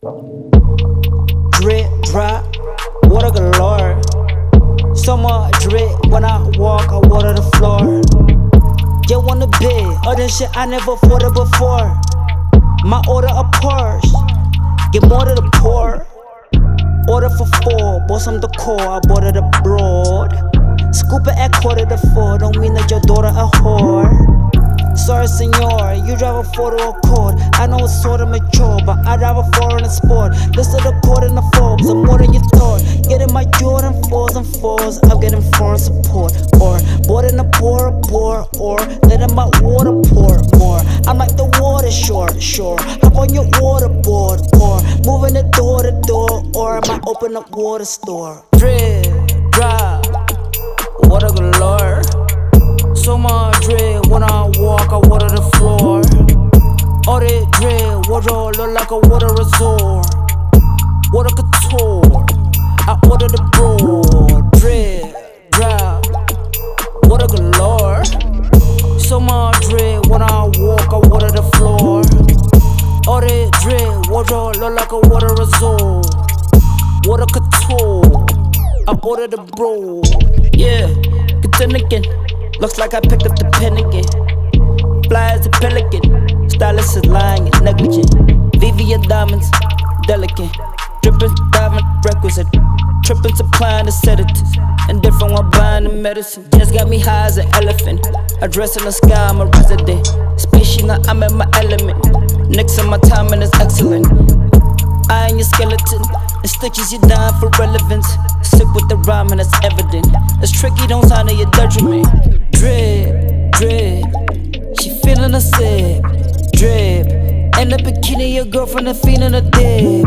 Drip, drop, water galore. So much drip when I walk, I water the floor. Get on the bed, all this shit I never thought of before. My order a Porsche, get more to the pour. Order for 4, bought some decor, I bought it abroad. Scoop it at 3:45, don't mean that your daughter a whore. Sorry senor, you drive a Ford or Accord. I know it's sorta mature, but I drive a foreign sport. Listen to the court in the Forbes, I'm more than you thought. Getting my Jordan 4s and 4s, I'm getting foreign support. Or bought in a pour, or letting my water pour more. I'm like the water short, hop on your waterboard. Or moving it door to door, or I might open up water store. Drip, drop, water galore. So much drip when I walk, I water the floor. All that drip, wardrobe look like a water resort. Water couture, I order the broad. Drip, drop, water galore. So much drip when I walk, I water the floor. All that drip, wardrobe look like a water resort. Water couture, I order the broad. Yeah, good then again. Looks like I picked up the pen again. Fly as a pelican, stylist is lying and negligent. VVS diamonds, delicate. Drippin' diamond requisite. Trippin' supplying the sedatives. Indifferent while buying the medicine. Just got me high as an elephant. I dress in the sky, I'm a resident. Species, now I'm in my element. Next on my timing is excellent. I ain't your skeleton. And stitches you down for relevance. Sick with the rhyme and it's evident. It's tricky, don't sign to your detriment. Drip, drip, she feeling a sip. Drip, in the bikini, your girlfriend is feeling a dip.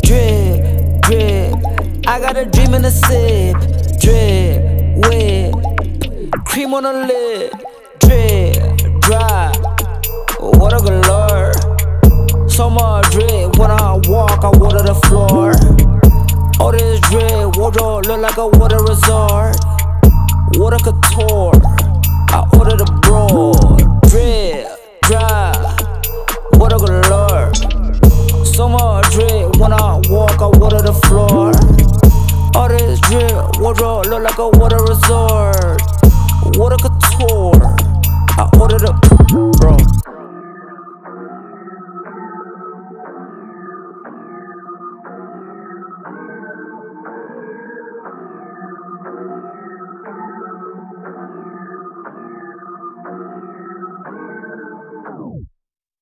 Drip, drip, I got a dream in a sip. Drip, whip, cream on the lid. Drip, dry, water galore. So much drip when I walk, I water the floor. All this drip, wardrobe look like a water resort. Water couture, I order the broad. Drip, dry, water galore. So much drip when I walk, I water the floor. All this drip, wardrobe look like a water resort. Water couture, I order the broad.